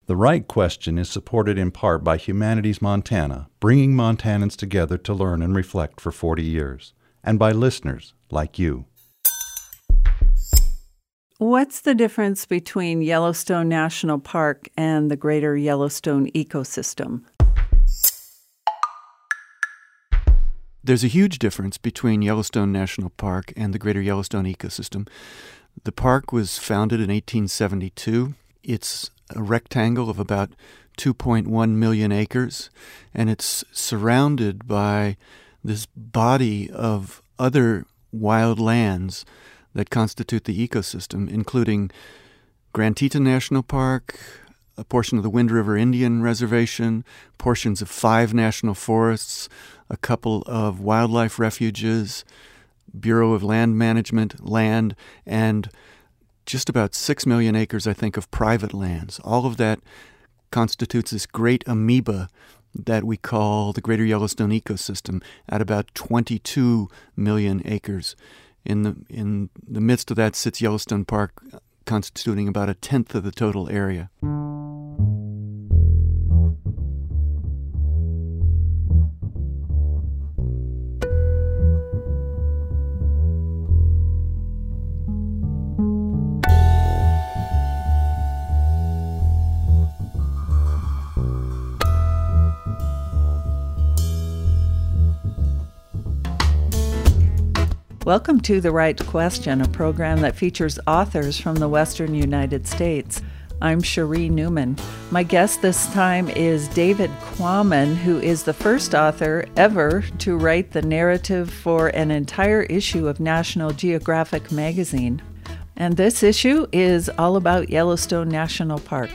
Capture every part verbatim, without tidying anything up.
The Right Question is supported in part by Humanities Montana, bringing Montanans together to learn and reflect for forty years, and by listeners like you. What's the difference between Yellowstone National Park and the greater Yellowstone ecosystem? There's a huge difference between Yellowstone National Park and the greater Yellowstone ecosystem. The park was founded in eighteen seventy-two. It's a rectangle of about two point one million acres, and it's surrounded by this body of other wild lands that constitute the ecosystem, including Grand Teton National Park, a portion of the Wind River Indian Reservation, portions of five national forests, a couple of wildlife refuges, Bureau of Land Management land, and just about six million acres, I think, of private lands. All of that constitutes this great amoeba that we call the greater Yellowstone ecosystem at about twenty-two million acres. In the in the midst of that sits Yellowstone Park, constituting about a tenth of the total area. Welcome to The Right Question, a program that features authors from the Western United States. I'm Cherie Newman. My guest this time is David Quammen, who is the first author ever to write the narrative for an entire issue of National Geographic magazine. And this issue is all about Yellowstone National Park.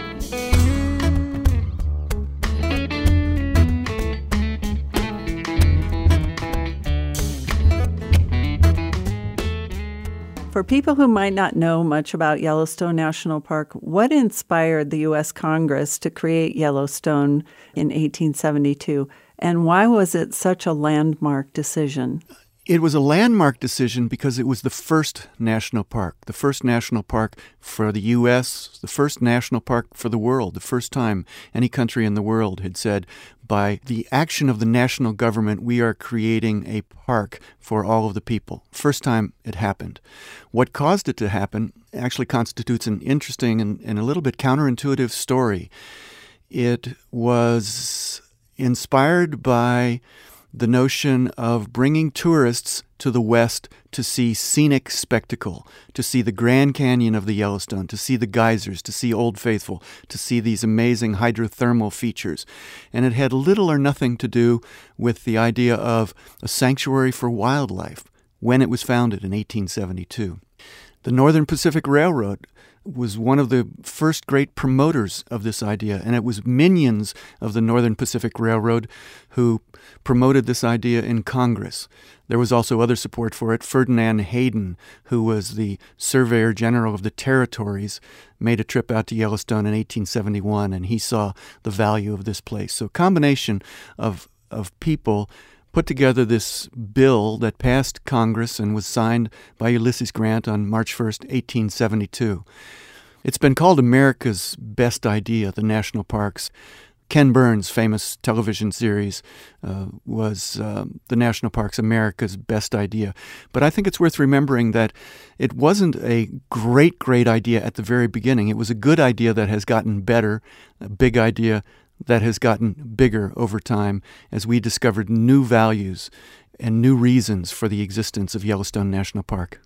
For people who might not know much about Yellowstone National Park, what inspired the U S Congress to create Yellowstone in eighteen seventy-two, and why was it such a landmark decision? It was a landmark decision because it was the first national park, the first national park for the U S, the first national park for the world, the first time any country in the world had said, by the action of the national government, we are creating a park for all of the people. First time it happened. What caused it to happen actually constitutes an interesting and, and a little bit counterintuitive story. It was inspired by the notion of bringing tourists to the West to see scenic spectacle, to see the Grand Canyon of the Yellowstone, to see the geysers, to see Old Faithful, to see these amazing hydrothermal features. And it had little or nothing to do with the idea of a sanctuary for wildlife when it was founded in eighteen seventy-two. The Northern Pacific Railroad was one of the first great promoters of this idea, and it was minions of the Northern Pacific Railroad who promoted this idea in Congress. There was also other support for it. Ferdinand Hayden, who was the Surveyor General of the Territories, made a trip out to Yellowstone in eighteen seventy-one, and he saw the value of this place. So a combination of, of people put together this bill that passed Congress and was signed by Ulysses Grant on March first, eighteen seventy-two. It's been called America's best idea, the national parks. Ken Burns' famous television series uh, was uh, the national parks, America's best idea. But I think it's worth remembering that it wasn't a great, great idea at the very beginning. It was a good idea that has gotten better, a big idea that has gotten bigger over time as we discovered new values and new reasons for the existence of Yellowstone National Park.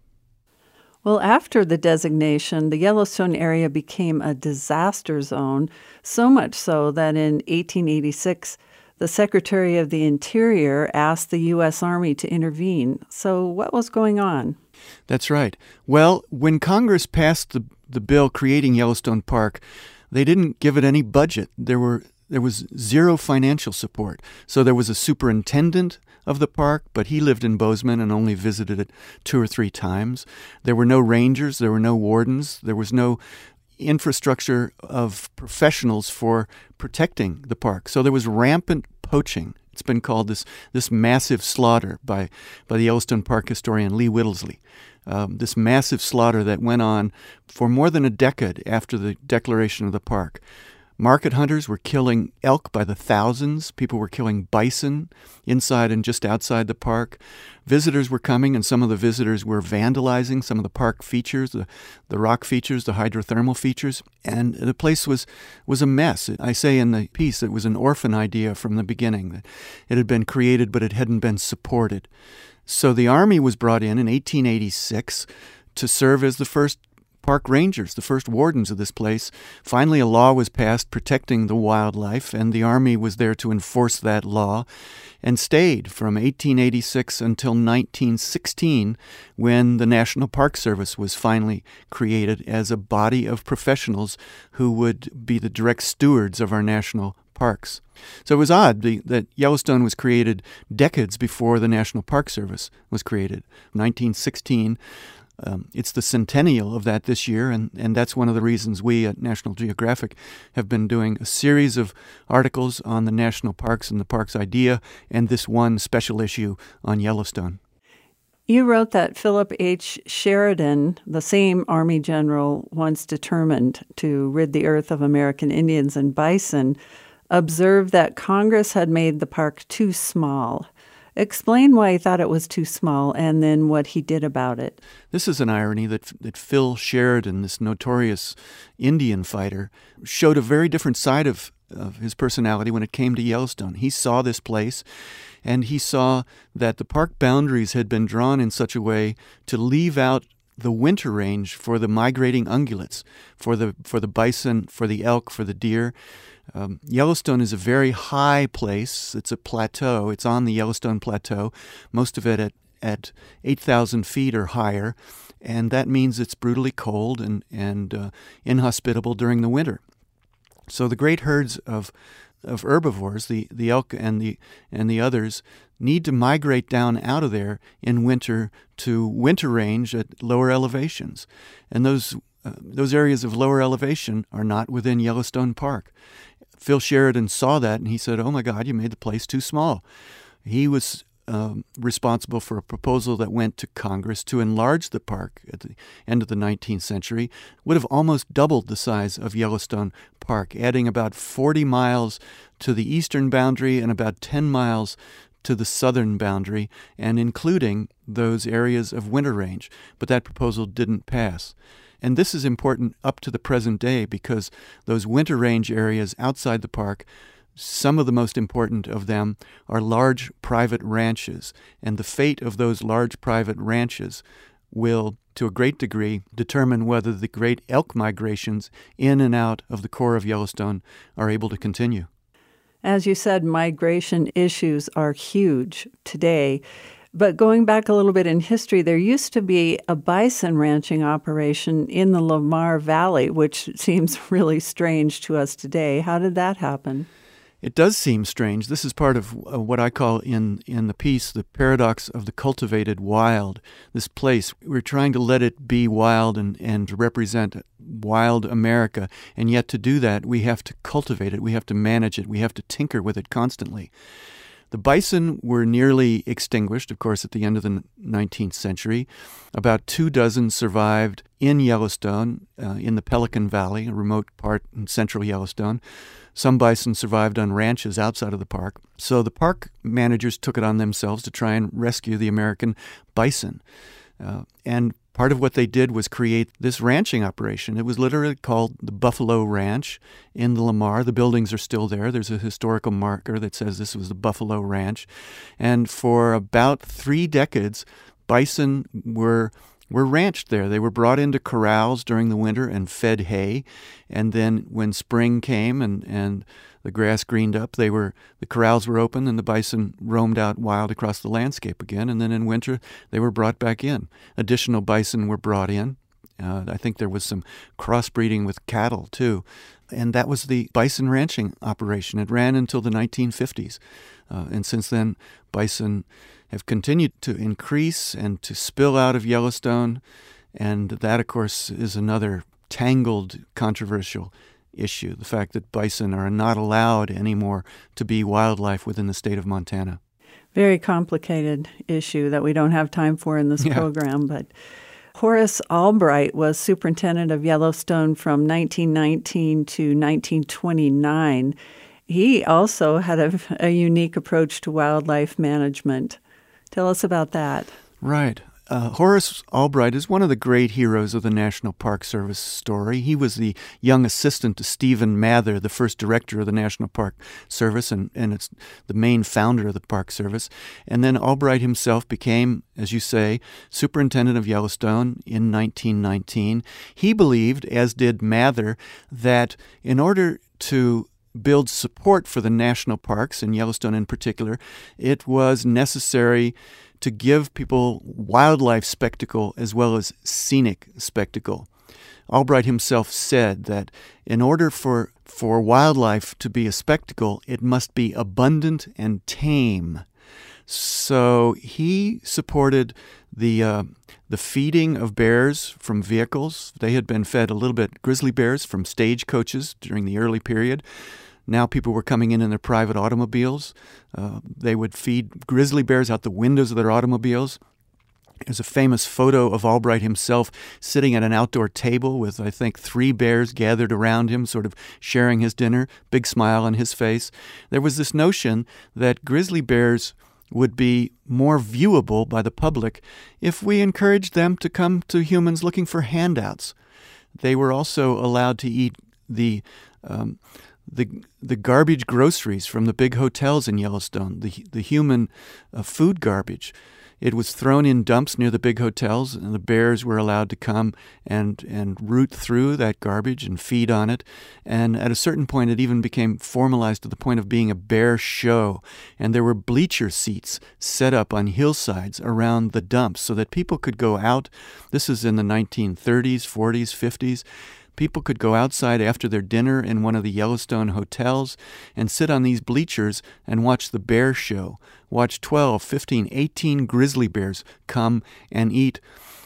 Well, after the designation, the Yellowstone area became a disaster zone, so much so that in eighteen eighty-six, the Secretary of the Interior asked the U S Army to intervene. So what was going on? That's right. Well, when Congress passed the, the bill creating Yellowstone Park, they didn't give it any budget. There were There was zero financial support. So there was a superintendent of the park, but he lived in Bozeman and only visited it two or three times. There were no rangers. There were no wardens. There was no infrastructure of professionals for protecting the park. So there was rampant poaching. It's been called this this massive slaughter by, by the Yellowstone Park historian Lee Whittlesey. Um, this massive slaughter that went on for more than a decade after the declaration of the park. Market hunters were killing elk by the thousands. People were killing bison inside and just outside the park. Visitors were coming, and some of the visitors were vandalizing some of the park features, the, the rock features, the hydrothermal features, and the place was, was a mess. I say in the piece it was an orphan idea from the beginning. It had been created, but it hadn't been supported. So the Army was brought in in eighteen eighty-six to serve as the first park rangers, the first wardens of this place. Finally, a law was passed protecting the wildlife, and the Army was there to enforce that law and stayed from eighteen eighty-six until nineteen sixteen, when the National Park Service was finally created as a body of professionals who would be the direct stewards of our national parks. So it was odd the, that Yellowstone was created decades before the National Park Service was created. nineteen sixteen, Um, it's the centennial of that this year, and, and that's one of the reasons we at National Geographic have been doing a series of articles on the national parks and the parks idea, and this one special issue on Yellowstone. You wrote that Philip H. Sheridan, the same Army general once determined to rid the earth of American Indians and bison, observed that Congress had made the park too small. Explain why he thought it was too small and then what he did about it. This is an irony that that Phil Sheridan, this notorious Indian fighter, showed a very different side of, of his personality when it came to Yellowstone. He saw this place, and he saw that the park boundaries had been drawn in such a way to leave out the winter range for the migrating ungulates, for the for the bison, for the elk, for the deer. Um, Yellowstone is a very high place. It's a plateau. It's on the Yellowstone Plateau, most of it at, at eight thousand feet or higher, and that means it's brutally cold and, and uh, inhospitable during the winter. So the great herds of of herbivores, the, the elk and the and the others, need to migrate down out of there in winter to winter range at lower elevations. And those uh, those areas of lower elevation are not within Yellowstone Park. Phil Sheridan saw that, and he said, oh, my God, you made the place too small. He was um, responsible for a proposal that went to Congress to enlarge the park at the end of the nineteenth century, would have almost doubled the size of Yellowstone Park, adding about forty miles to the eastern boundary and about ten miles to the southern boundary, and including those areas of winter range. But that proposal didn't pass. And this is important up to the present day because those winter range areas outside the park, some of the most important of them are large private ranches. And the fate of those large private ranches will, to a great degree, determine whether the great elk migrations in and out of the core of Yellowstone are able to continue. As you said, migration issues are huge today. But going back a little bit in history, there used to be a bison ranching operation in the Lamar Valley, which seems really strange to us today. How did that happen? It does seem strange. This is part of uh, what I call in, in the piece the paradox of the cultivated wild. This place, we're trying to let it be wild and, and represent wild America, and yet to do that, we have to cultivate it, we have to manage it, we have to tinker with it constantly. The bison were nearly extinguished, of course, at the end of the nineteenth century. About two dozen survived in Yellowstone, uh, in the Pelican Valley, a remote part in central Yellowstone. Some bison survived on ranches outside of the park. So the park managers took it on themselves to try and rescue the American bison. Uh, and part of what they did was create this ranching operation. It was literally called the Buffalo Ranch in the Lamar. The buildings are still there. There's a historical marker that says this was the Buffalo Ranch. And for about three decades, bison were were ranched there. They were brought into corrals during the winter and fed hay. And then when spring came and, and the grass greened up, they were the corrals were open and the bison roamed out wild across the landscape again. And then in winter, they were brought back in. Additional bison were brought in. Uh, I think there was some crossbreeding with cattle, too. And that was the bison ranching operation. It ran until the nineteen fifties. Uh, and since then, bison have continued to increase and to spill out of Yellowstone. And that, of course, is another tangled, controversial issue, the fact that bison are not allowed anymore to be wildlife within the state of Montana. Very complicated issue that we don't have time for in this yeah. program. But Horace Albright was superintendent of Yellowstone from nineteen nineteen to nineteen twenty-nine. He also had a, a unique approach to wildlife management. Tell us about that. Right. Uh, Horace Albright is one of the great heroes of the National Park Service story. He was the young assistant to Stephen Mather, the first director of the National Park Service, and, and it's the main founder of the Park Service. And then Albright himself became, as you say, superintendent of Yellowstone in nineteen nineteen. He believed, as did Mather, that in order to build support for the national parks, and Yellowstone in particular, it was necessary to give people wildlife spectacle as well as scenic spectacle. Albright himself said that in order for, for wildlife to be a spectacle, it must be abundant and tame. So he supported the uh, the feeding of bears from vehicles. They had been fed a little bit grizzly bears from stagecoaches during the early period. Now people were coming in in their private automobiles. Uh, they would feed grizzly bears out the windows of their automobiles. There's a famous photo of Albright himself sitting at an outdoor table with, I think, three bears gathered around him, sort of sharing his dinner, big smile on his face. There was this notion that grizzly bears would be more viewable by the public if we encouraged them to come to humans looking for handouts. They were also allowed to eat the um, the the garbage groceries from the big hotels in Yellowstone, the the human uh, food garbage. It was thrown in dumps near the big hotels, and the bears were allowed to come and, and root through that garbage and feed on it. And at a certain point, it even became formalized to the point of being a bear show. And there were bleacher seats set up on hillsides around the dumps so that people could go out. This is in the nineteen thirties, forties, fifties. People could go outside after their dinner in one of the Yellowstone hotels and sit on these bleachers and watch the bear show. Watch twelve, fifteen, eighteen grizzly bears come and eat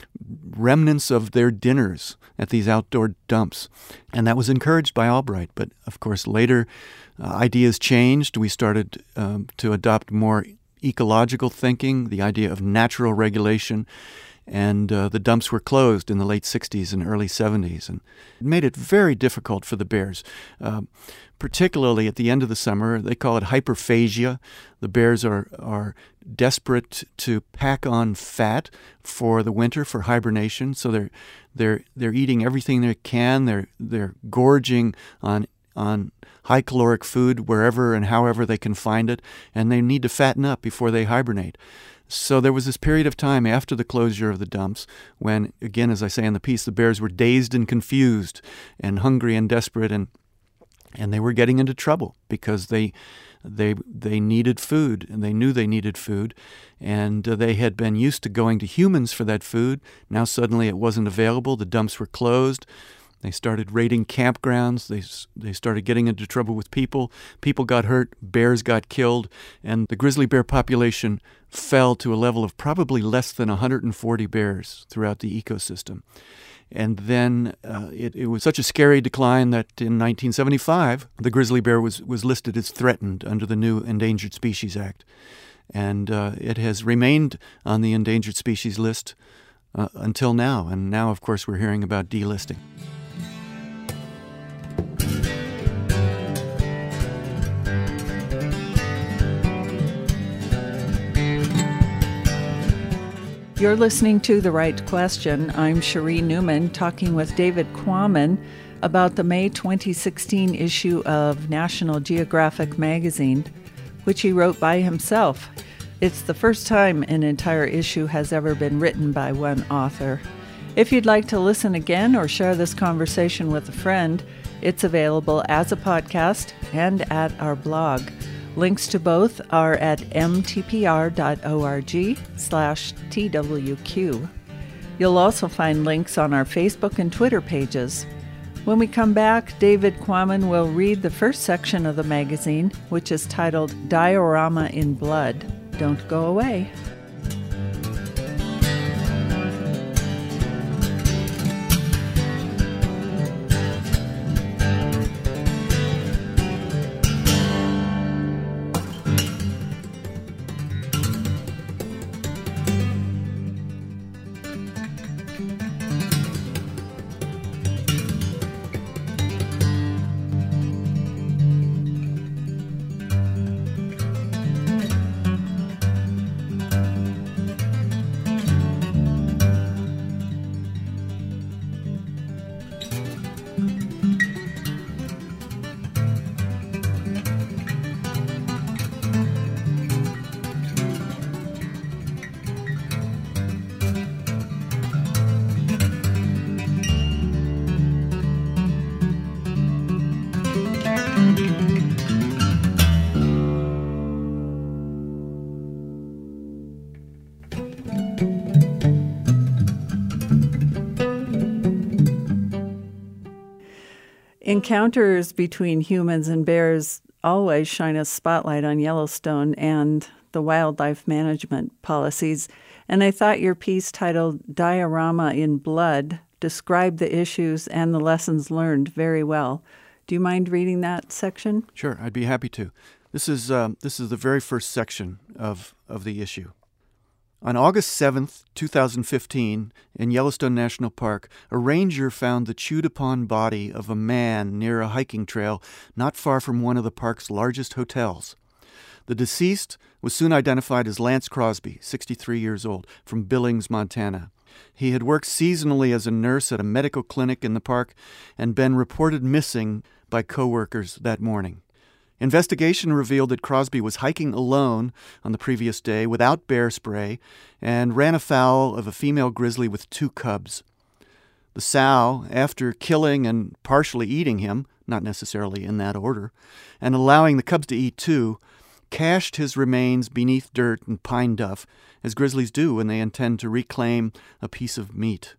remnants of their dinners at these outdoor dumps. And that was encouraged by Albright. But, of course, later uh, ideas changed. We started um, to adopt more ecological thinking, the idea of natural regulation. And uh, the dumps were closed in the late sixties and early seventies. And it made it very difficult for the bears, uh, particularly at the end of the summer. They call it hyperphagia. The bears are, are desperate to pack on fat for the winter, for hibernation. So they're they're they're eating everything they can. They're they're gorging on on high caloric food wherever and however they can find it, and they need to fatten up before they hibernate. So there was this period of time after the closure of the dumps when, again, as I say in the piece, the bears were dazed and confused and hungry and desperate, and and they were getting into trouble because they they they needed food, and they knew they needed food, and uh, they had been used to going to humans for that food. Now suddenly it wasn't available. The dumps were closed. They started raiding campgrounds. They they started getting into trouble with people. People got hurt. Bears got killed. And the grizzly bear population fell to a level of probably less than one hundred forty bears throughout the ecosystem. And then uh, it, it was such a scary decline that in nineteen seventy-five, the grizzly bear was, was listed as threatened under the new Endangered Species Act. And uh, it has remained on the endangered species list uh, until now. And now, of course, we're hearing about delisting. You're listening to The Right Question. I'm Cherie Newman, talking with David Quammen about the May twenty sixteen issue of National Geographic magazine, which he wrote by himself. It's the first time an entire issue has ever been written by one author. If you'd like to listen again or share this conversation with a friend, it's available as a podcast and at our blog. Links to both are at mtpr.org slash twq. You'll also find links on our Facebook and Twitter pages. When we come back, David Quammen will read the first section of the magazine, which is titled Diorama in Blood. Don't go away. Encounters between humans and bears always shine a spotlight on Yellowstone and the wildlife management policies. And I thought your piece titled Diorama in Blood described the issues and the lessons learned very well. Do you mind reading that section? Sure, I'd be happy to. This is um, this is the very first section of, of the issue. On August seventh, twenty fifteen, in Yellowstone National Park, a ranger found the chewed-upon body of a man near a hiking trail not far from one of the park's largest hotels. The deceased was soon identified as Lance Crosby, sixty-three years old, from Billings, Montana. He had worked seasonally as a nurse at a medical clinic in the park and been reported missing by coworkers that morning. Investigation revealed that Crosby was hiking alone on the previous day without bear spray and ran afoul of a female grizzly with two cubs. The sow, after killing and partially eating him, not necessarily in that order, and allowing the cubs to eat too, cached his remains beneath dirt and pine duff, as grizzlies do when they intend to reclaim a piece of meat.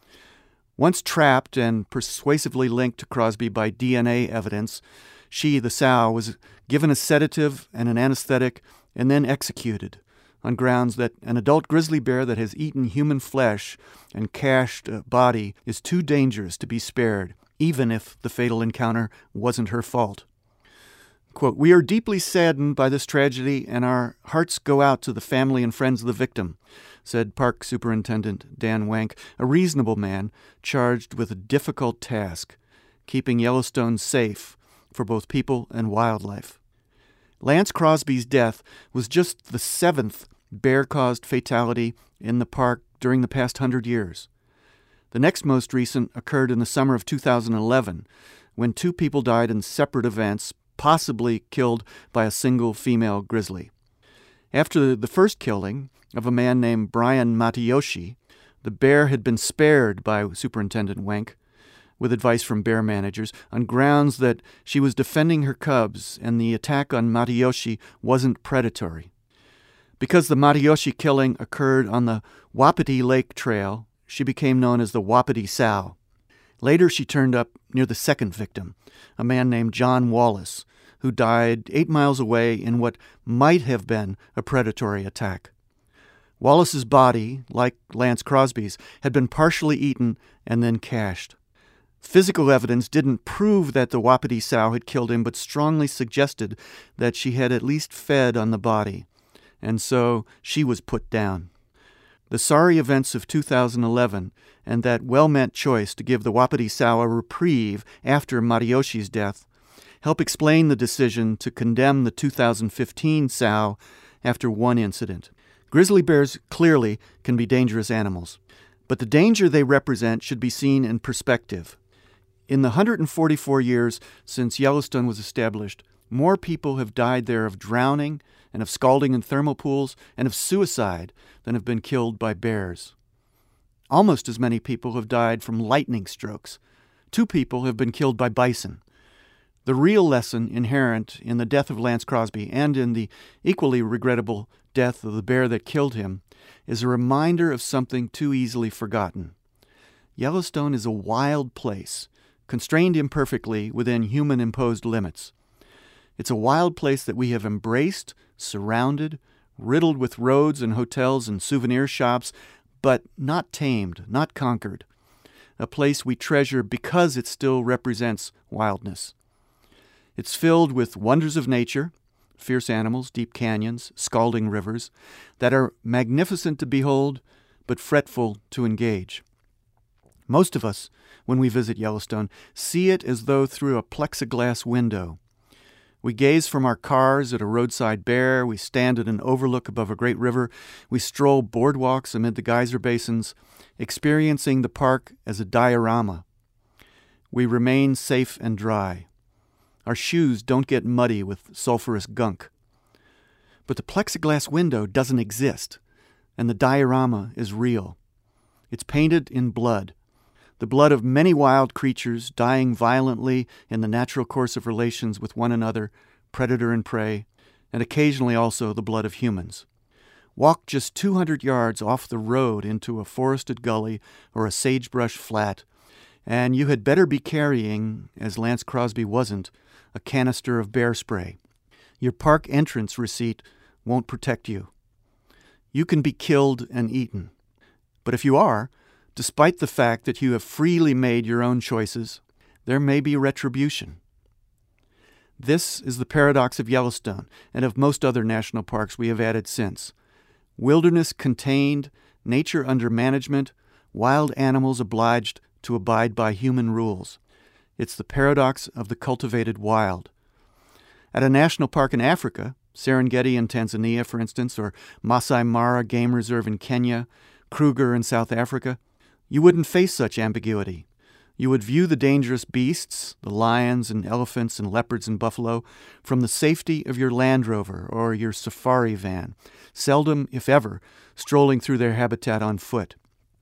Once trapped and persuasively linked to Crosby by D N A evidence, she, the sow, was given a sedative and an anesthetic and then executed on grounds that an adult grizzly bear that has eaten human flesh and cached a body is too dangerous to be spared, even if the fatal encounter wasn't her fault. Quote, "We are deeply saddened by this tragedy, and our hearts go out to the family and friends of the victim," said Park Superintendent Dan Wank, a reasonable man charged with a difficult task, keeping Yellowstone safe for both people and wildlife. Lance Crosby's death was just the seventh bear-caused fatality in the park during the past hundred years. The next most recent occurred in the summer of two thousand eleven, when two people died in separate events, possibly killed by a single female grizzly. After the first killing of a man named Brian Matayoshi, the bear had been spared by Superintendent Wank, with advice from bear managers, on grounds that she was defending her cubs and the attack on Matayoshi wasn't predatory. Because the Matayoshi killing occurred on the Wapiti Lake Trail, she became known as the Wapiti Sow. Later she turned up near the second victim, a man named John Wallace, who died eight miles away in what might have been a predatory attack. Wallace's body, like Lance Crosby's, had been partially eaten and then cached. Physical evidence didn't prove that the Wapiti sow had killed him, but strongly suggested that she had at least fed on the body, and so she was put down. The sorry events of two thousand eleven and that well-meant choice to give the Wapiti sow a reprieve after Matayoshi's death help explain the decision to condemn the two thousand fifteen sow after one incident. Grizzly bears clearly can be dangerous animals, but the danger they represent should be seen in perspective. In the one hundred forty-four years since Yellowstone was established, more people have died there of drowning and of scalding in thermal pools and of suicide than have been killed by bears. Almost as many people have died from lightning strokes. Two people have been killed by bison. The real lesson inherent in the death of Lance Crosby and in the equally regrettable death of the bear that killed him is a reminder of something too easily forgotten. Yellowstone is a wild place, constrained imperfectly within human-imposed limits. It's a wild place that we have embraced, surrounded, riddled with roads and hotels and souvenir shops, but not tamed, not conquered. A place we treasure because it still represents wildness. It's filled with wonders of nature, fierce animals, deep canyons, scalding rivers, that are magnificent to behold, but fretful to engage. Most of us, when we visit Yellowstone, see it as though through a plexiglass window. We gaze from our cars at a roadside bear, we stand at an overlook above a great river, we stroll boardwalks amid the geyser basins, experiencing the park as a diorama. We remain safe and dry. Our shoes don't get muddy with sulfurous gunk. But the plexiglass window doesn't exist, and the diorama is real. It's painted in blood. The blood of many wild creatures dying violently in the natural course of relations with one another, predator and prey, and occasionally also the blood of humans. Walk just two hundred yards off the road into a forested gully or a sagebrush flat, And you had better be carrying, as Lance Crosby wasn't, a canister of bear spray. Your park entrance receipt won't protect you. You can be killed and eaten. But if you are, despite the fact that you have freely made your own choices, there may be retribution. This is the paradox of Yellowstone and of most other national parks we have added since. Wilderness contained, nature under management, wild animals obliged to abide by human rules. It's the paradox of the cultivated wild. At a national park in Africa, Serengeti in Tanzania, for instance, or Masai Mara Game Reserve in Kenya, Kruger in South Africa, you wouldn't face such ambiguity. You would view the dangerous beasts, the lions and elephants and leopards and buffalo, from the safety of your Land Rover or your safari van, seldom, if ever, strolling through their habitat on foot.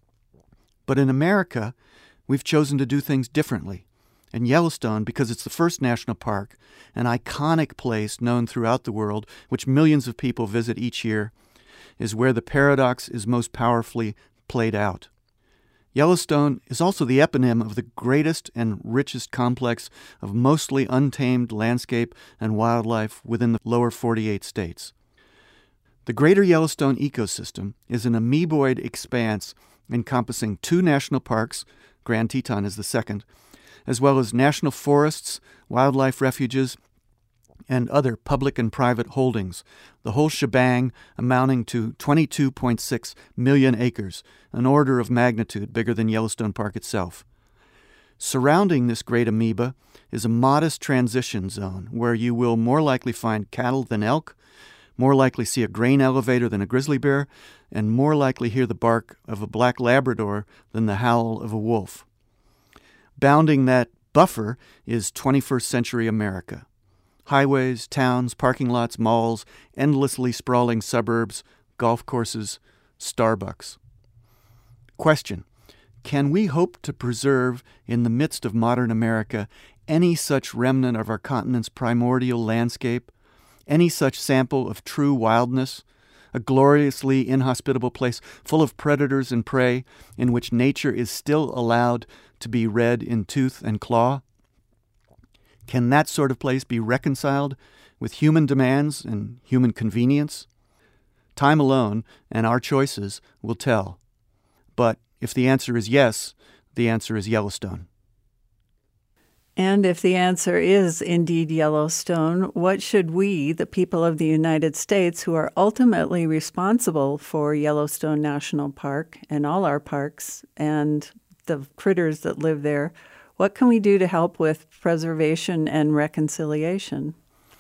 But in America, we've chosen to do things differently. And Yellowstone, because it's the first national park, an iconic place known throughout the world, which millions of people visit each year, is where the paradox is most powerfully played out. Yellowstone is also the eponym of the greatest and richest complex of mostly untamed landscape and wildlife within the lower forty-eight states. The greater Yellowstone ecosystem is an amoeboid expanse encompassing two national parks, Grand Teton is the second, as well as national forests, wildlife refuges, and other public and private holdings, the whole shebang amounting to twenty-two point six million acres, an order of magnitude bigger than Yellowstone Park itself. Surrounding this great amoeba is a modest transition zone where you will more likely find cattle than elk, more likely see a grain elevator than a grizzly bear, and more likely hear the bark of a black Labrador than the howl of a wolf. Bounding that buffer is twenty-first century America. Highways, towns, parking lots, malls, endlessly sprawling suburbs, golf courses, Starbucks. Question: can we hope to preserve in the midst of modern America any such remnant of our continent's primordial landscape, any such sample of true wildness, a gloriously inhospitable place full of predators and prey in which nature is still allowed to be read in tooth and claw? Can that sort of place be reconciled with human demands and human convenience? Time alone and our choices will tell. But if the answer is yes, the answer is Yellowstone. And if the answer is indeed Yellowstone, what should we, the people of the United States, who are ultimately responsible for Yellowstone National Park and all our parks and the critters that live there, what can we do to help with preservation and reconciliation?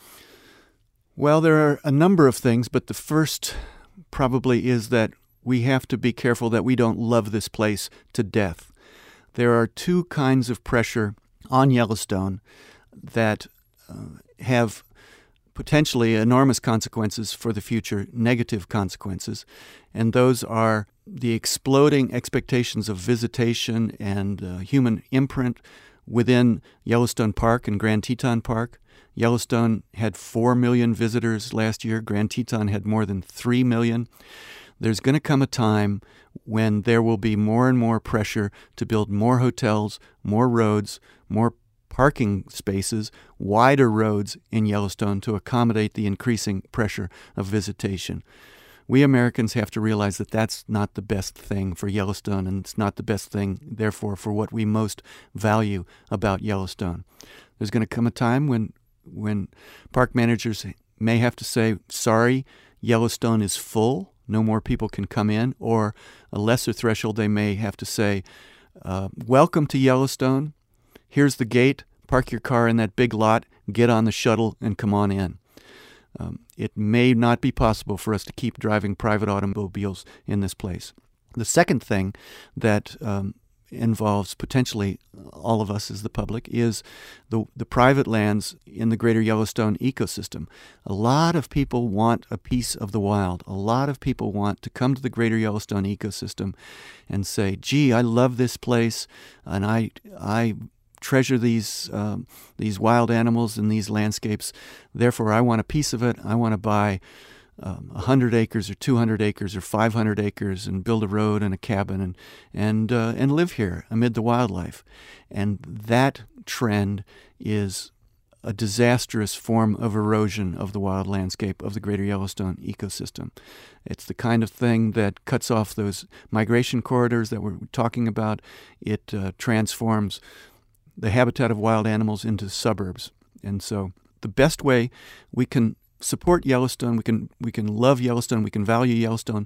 Well, there are a number of things, but the first probably is that we have to be careful that we don't love this place to death. There are two kinds of pressure on Yellowstone that uh, have potentially enormous consequences for the future, negative consequences, and those are the exploding expectations of visitation and uh, human imprint within Yellowstone Park and Grand Teton Park. Yellowstone had four million visitors last year. Grand Teton had more than three million. There's going to come a time when there will be more and more pressure to build more hotels, more roads, more parking spaces, wider roads in Yellowstone to accommodate the increasing pressure of visitation. We Americans have to realize that that's not the best thing for Yellowstone, and it's not the best thing, therefore, for what we most value about Yellowstone. There's going to come a time when when park managers may have to say, sorry, Yellowstone is full, no more people can come in, or a lesser threshold, they may have to say, uh, welcome to Yellowstone, here's the gate, park your car in that big lot, get on the shuttle, and come on in. Um, it may not be possible for us to keep driving private automobiles in this place. The second thing that um, involves potentially all of us as the public is the the private lands in the greater Yellowstone ecosystem. A lot of people want a piece of the wild. A lot of people want to come to the greater Yellowstone ecosystem and say, gee, I love this place, and I I treasure these um, these wild animals and these landscapes. Therefore, I want a piece of it. I want to buy um, one hundred acres or two hundred acres or five hundred acres and build a road and a cabin and and uh, and live here amid the wildlife. And that trend is a disastrous form of erosion of the wild landscape of the greater Yellowstone ecosystem. It's the kind of thing that cuts off those migration corridors that we're talking about. It uh, transforms the habitat of wild animals into suburbs. And so the best way we can support Yellowstone, we can we can love Yellowstone, we can value Yellowstone,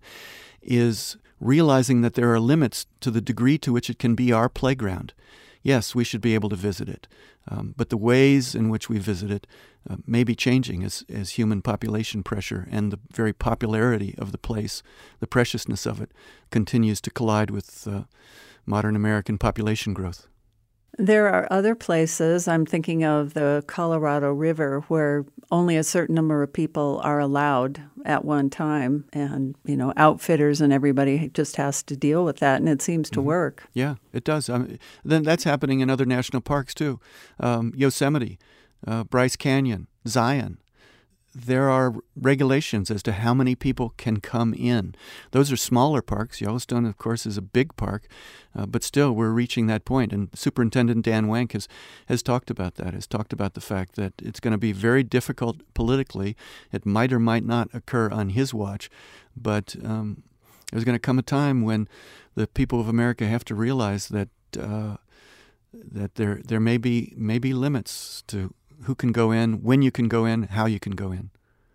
is realizing that there are limits to the degree to which it can be our playground. Yes, we should be able to visit it, um, but the ways in which we visit it uh, may be changing as, as human population pressure and the very popularity of the place, the preciousness of it, continues to collide with uh, modern American population growth. There are other places, I'm thinking of the Colorado River, where only a certain number of people are allowed at one time. And, you know, outfitters and everybody just has to deal with that, and it seems to mm-hmm. work. Yeah, it does. I mean, then that's happening in other national parks, too. Um, Yosemite, uh, Bryce Canyon, Zion. There are regulations as to how many people can come in. Those are smaller parks. Yellowstone, of course, is a big park, uh, but still we're reaching that point. And Superintendent Dan Wenck has, has talked about that, has talked about the fact that it's going to be very difficult politically. It might or might not occur on his watch, but um, there's going to come a time when the people of America have to realize that uh, that there there may be may be limits to who can go in, when you can go in, how you can go in.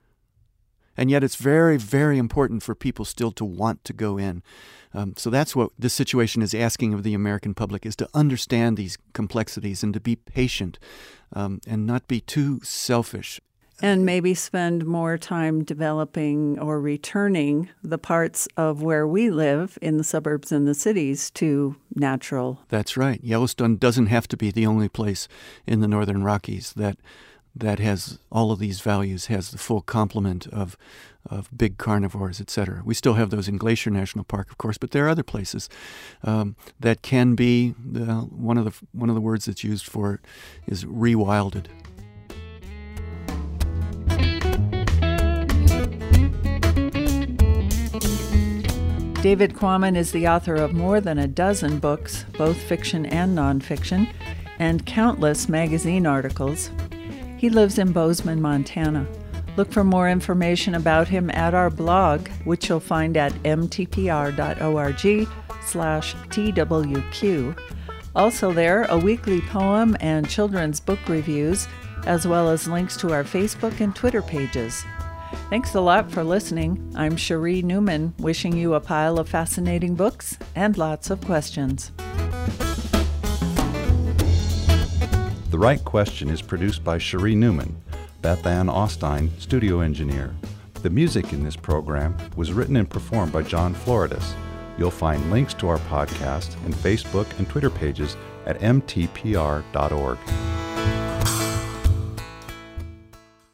And yet it's very, very important for people still to want to go in. Um, so that's what this situation is asking of the American public, is to understand these complexities and to be patient um, and not be too selfish. And maybe spend more time developing or returning the parts of where we live in the suburbs and the cities to natural. That's right. Yellowstone doesn't have to be the only place in the Northern Rockies that that has all of these values, has the full complement of of big carnivores, et cetera. We still have those in Glacier National Park, of course, but there are other places um, that can be. Uh, one of the one of the words that's used for it is rewilded. David Quammen is the author of more than a dozen books, both fiction and nonfiction, and countless magazine articles. He lives in Bozeman, Montana. Look for more information about him at our blog, which you'll find at m t p r dot org slash t w q. Also there, a weekly poem and children's book reviews, as well as links to our Facebook and Twitter pages. Thanks a lot for listening. I'm Cherie Newman, wishing you a pile of fascinating books and lots of questions. The Right Question is produced by Cherie Newman, Beth Ann Austein, studio engineer. The music in this program was written and performed by John Floridis. You'll find links to our podcast and Facebook and Twitter pages at m t p r dot org.